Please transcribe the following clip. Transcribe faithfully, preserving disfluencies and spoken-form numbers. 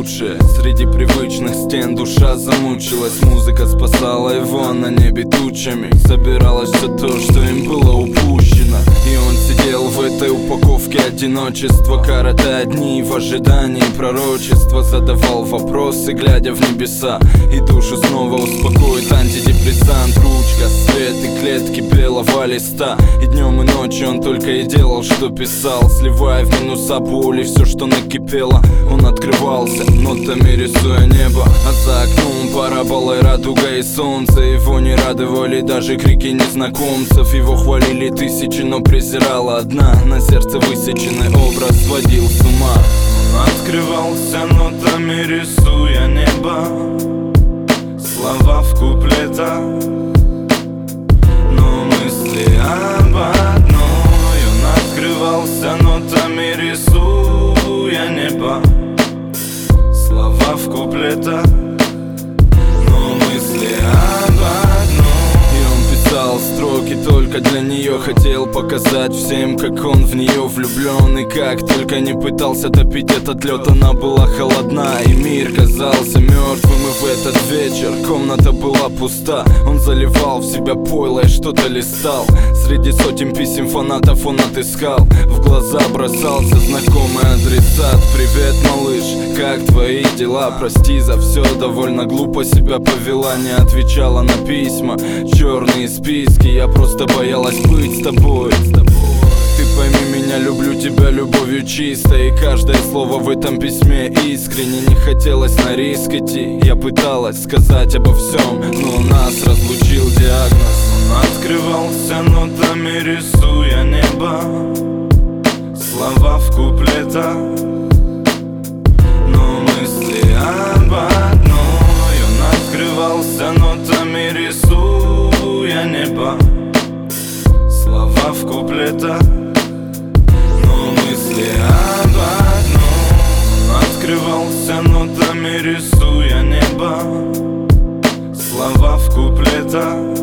лучшее. Среди привычных стен душа замучилась. Музыка спасала его на небе тучами. Собиралось все то, что им было упущено. И он сидел в этой упаковке одиночества, коротая дни в ожидании пророчества. Задавал вопросы, глядя в небеса, и душу снова успокоит антидепрессант. Ручка, свет и клетки белого листа. И днем и ночью он только и делал, что писал, сливая в минуса боли все, что накипело. Он открывался, нотами рисуя небо, а за окном параболой радуга и солнце. Его не радовали даже крики незнакомцев. Его хвалили тысячи, но презирала одна. На сердце высеченный образ сводил с ума. Он открывался нотами, рисуя небо, слова в куплетах, но мысли об одной. Он открывался нотами, рисуя небо, слова в куплетах, но мысли об одной. И он писал строки только для нее, хотел показать всем, как он в нее влюблен. И как только не пытался топить этот лед, она была холодна, и мир казался мертвым. И в этот вечер комната была пуста. Он заливал в себя пойло и что-то листал. Среди сотен писем фанатов он отыскал. В глаза бросался знакомый адресат. Привет, малыш, как твои дела? Прости за все, довольно глупо себя повела. Не отвечала на письма, черные списки. Я просто боялась быть с тобой. Ты пойми меня, люблю тебя любовью чистой. И каждое слово в этом письме искренне. Не хотелось на риск идти. Я пыталась сказать обо всем, но нас разлучил диагноз. Он открывался нотами, рисуя небо, слова в куплетах, но мысли об одной. Он открывался нотами, рисуя небо, слова в куплетах, но мысли об одной. Он открывался нотами, рисуя небо, слова в куплетах,